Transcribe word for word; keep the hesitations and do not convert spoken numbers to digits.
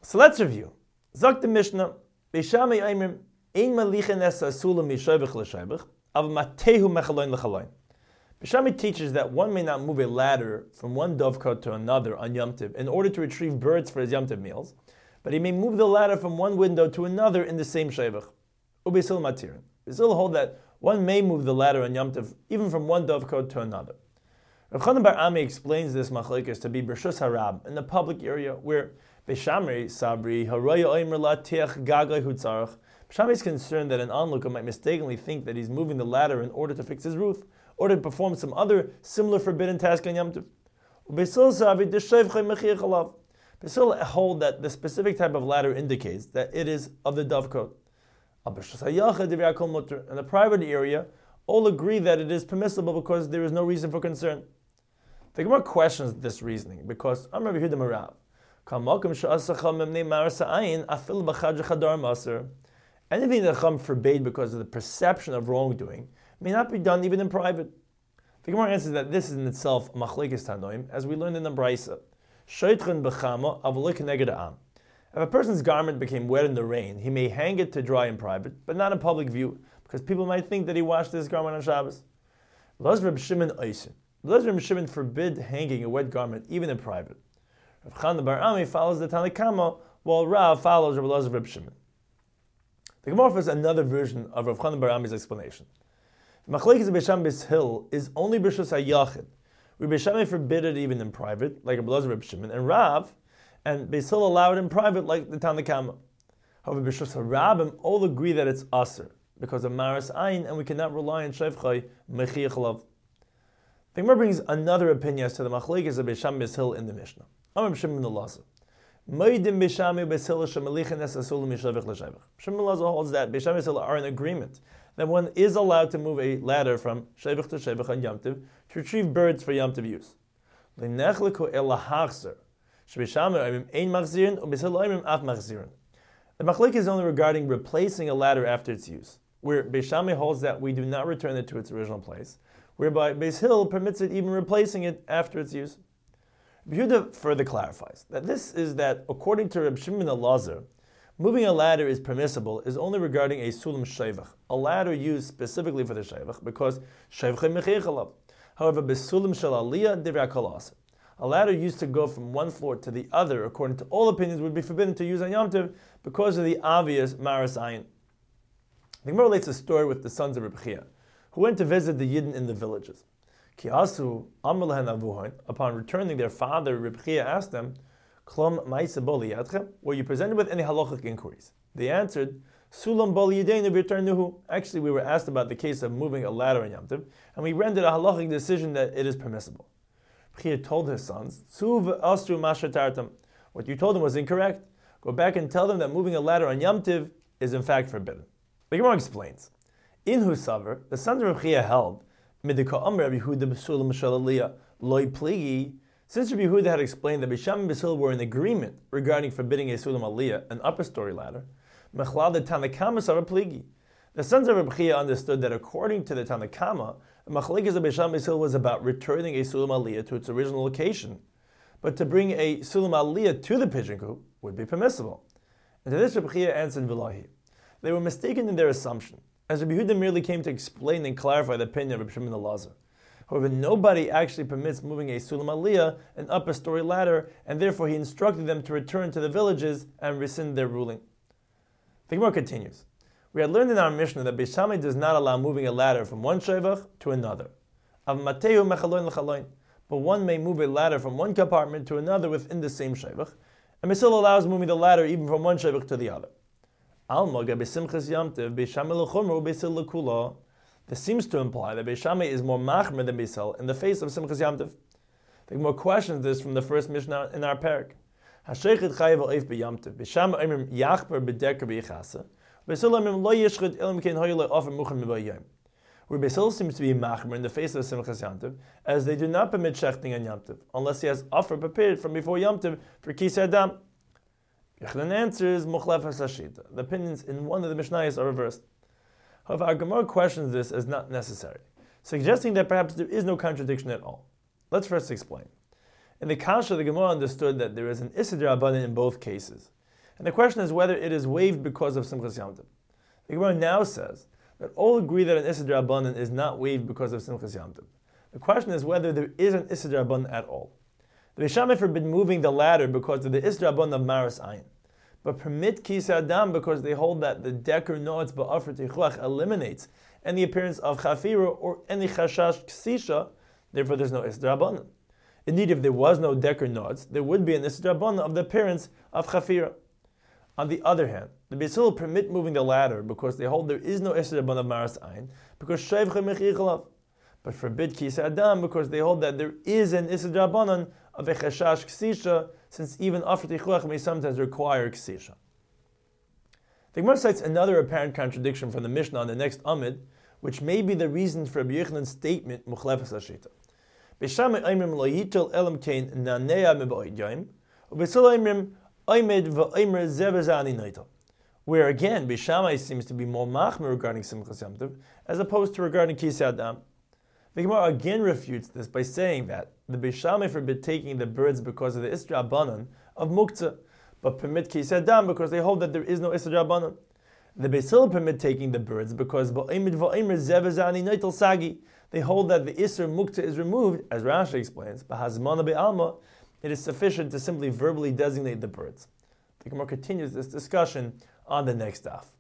So let's review. Zok the Mishnah, Beis Shammai Oimrim, Ein Malichin es Asulam Mishavich L'Shavich, Av Matehu Mechaloin L'Chaloin. Beis Shammai teaches that one may not move a ladder from one dovecot to another on Yom Tov in order to retrieve birds for his Yom Tov meals, but he may move the ladder from one window to another in the same Shavich. Ubesil Matirin. Beis Hillel hold that one may move the ladder on Yom Tov even from one dovecot to another. Rav Chanan Bar Ami explains this machlekes to be Bershus Harab in the public area where Beis Shammai Sabri Haraya Oimer Latiach Gagay Hutzarach. Beis Shammai is concerned that an onlooker might mistakenly think that he's moving the ladder in order to fix his roof or to perform some other similar forbidden task on Yom Tov. Beis Hillel Sabri D'Shavchay Mechiach Alav. Beis Hillel hold that the specific type of ladder indicates that it is of the dovecot. In the private area, all agree that it is permissible because there is no reason for concern. The Gemara questions this reasoning because I'm Rabbi Yehuda Marav. Anything that Chum forbade because of the perception of wrongdoing may not be done even in private. The Gemara answers that this is in itself a machlekes tanoim, as we learned in the Brisa. If a person's garment became wet in the rain, he may hang it to dry in private, but not in public view, because people might think that he washed his garment on Shabbos. L'az Reb Shimon Oisin. L'az Reb Shimon forbid hanging a wet garment even in private. Rav Chanan Bar Ami follows the Tanna Kama, while Rav follows L'az Reb Shimon. The Gemara offers another version of Rav Chanan Bar Ami's explanation. The machlekes of Beis Shammai Beis Hillel is only b'reshus hayachid, where Beis Shammai forbid it even in private, like L'az Reb Shimon, and Rav, and Beis Hillel allowed it in private, like the Tanna Kama. However, b'reshus harabim all agree that it's aser because of maras ayin, and we cannot rely on shevchay mechiach lav. The Gemara brings another opinion as to the machlekes of Beis Shammai Beis Hillel in the Mishnah. Amar Shimon Elazar, Moedim Beis Shammai Beis Hillel shemelichin es asulim mishavich l'shavich. Shimon Elazar holds that Beis Shammai Beis Hillel are in agreement that one is allowed to move a ladder from shavich to shavich on Yom Tov to retrieve birds for Yom Tov use. L'nechleku el lahachzer. The machlekes is only regarding replacing a ladder after its use, where Beis Shammai holds that we do not return it to its original place, whereby Beis Hillel permits it even replacing it after its use. Yehuda further clarifies that this is that, according to Reb Shimon Elazar, moving a ladder is permissible is only regarding a sulam shevach, a ladder used specifically for the shevach, because shevchay mechiach alav. However, besulam shel aliyah divrei kol aser. A ladder used to go from one floor to the other, according to all opinions, would be forbidden to use on Yom Tov because of the obvious maras ayin. The Gemara relates a story with the sons of Reb Chia, who went to visit the Yidden in the villages. Ki asu amar lehen avuhain. Upon returning, their father Reb Chia asked them, "Klom ma'isa bo liyadchem? Were you presented with any halachic inquiries?" They answered, "Sulam bo liyadeinu v'yiternuhu." Actually, we were asked about the case of moving a ladder on Yom Tov, and we rendered a halachic decision that it is permissible. Chia told his sons, what you told them was incorrect. Go back and tell them that moving a ladder on Yom Tov is in fact forbidden. The Gemara explains, in Husavar, the sons of Chia held, since Rabbi Yehuda had explained that Beis Shammai and Beis Hillel were in agreement regarding forbidding a sulam aliyah, an upper story ladder, the sons of Rabbi Chia understood that according to the Tanna Kama, the machlekes of Beis Shammai Beis Hillel was about returning a sulam aliyah to its original location, but to bring a sulam aliyah to the pigeon coop would be permissible. And to this Rabbi Chia answered Vilahi. They were mistaken in their assumption, as Rabbi Yehuda merely came to explain and clarify the opinion of Rabbi Shimon Elazar. However, nobody actually permits moving a sulam aliyah, an upper story ladder, and therefore he instructed them to return to the villages and rescind their ruling. The Gemara continues. We had learned in our Mishnah that Beis Shammai does not allow moving a ladder from one shevach to another. Av mateu mechaloin l'chaloin. But one may move a ladder from one compartment to another within the same shevach, and Beis Hillel allows moving the ladder even from one shevach to the other. Alma besimchas Yom Tov Beis Shammai l'chumra Beis Hillel l'kula. This seems to imply that Beis Shammai is more machmer than Beis Hillel in the face of simchas Yom Tov. The Gemara questions this from the first Mishnah in our parak. Hashechet chayav oif b'Yom Tov. Beis Shammai imrim yachber b'deker b'yichasa. Beis Hillel imrim lo yishchid elam kein hoyle offer muchem mibayim. Where Beis Hillel seems to be machmer in the face of simchas Yom Tov, as they do not permit shechting on Yom Tov unless he has offer prepared from before Yom Tov for kisei adam. Yochanan answers muchlef hasashita. The opinions in one of the Mishnayos are reversed. However, our Gemara questions this as not necessary, suggesting that perhaps there is no contradiction at all. Let's first explain. In the Kasha, the Gemara understood that there is an Issa D'Rabbanan in both cases. And the question is whether it is waived because of Simchas Yom Tov. The Gemara now says that all agree that an Issa D'Rabbanan is not waived because of Simchas Yom Tov. The question is whether there is an Issa D'Rabbanan at all. The Beis Shammai forbid moving the ladder because of the Issa D'Rabbanan of Maras Ayin, but permit Kisei Adam because they hold that the Deker Noetz Ba'afar Tichuach eliminates any appearance of Chafira or any Chashash Ksisha, therefore there's no Issa D'Rabbanan. Indeed, if there was no Deker Noetz, there would be an Issa D'Rabbanan of the appearance of Chafira. On the other hand, the Beis Hillel permit moving the ladder because they hold there is no Issa D'Rabbanan of Maras Ayin, because Shevcha Mechir Chalav, but forbid Kisei Adam because they hold that there is an Issa D'Rabbanan of a Chashash Ksisha, since even Afar Tichuach may sometimes require Ksisha. The Gemara cites another apparent contradiction from the Mishnah on the next Amid, which may be the reason for Rabbi Yochanan's statement, Muchlefes HaShita. Beis Shammai oimrim lo yitel elam kein nanea meba'id yom, uBeis Hillel oimrim oimed v'oimer zeh v'zeh ani noitel. Where again, Beis Shammai seems to be more machmir regarding Simchas Yom Tov, as opposed to regarding Kisei Adam. The Gemara again refutes this by saying that the Beis Shammai forbid taking the birds because of the Issa D'Rabbanan of Muktzah, but permit Kisei Adam because they hold that there is no Issa D'Rabbanan. The Beis Hillel permit taking the birds because ba'imid va'imr zeh v'zeh ani noitel sagi. They hold that the Isser Muktzah is removed, as Rashi explains, b'hazmana be'alma, it is sufficient to simply verbally designate the birds. The Gemara continues this discussion on the next daf.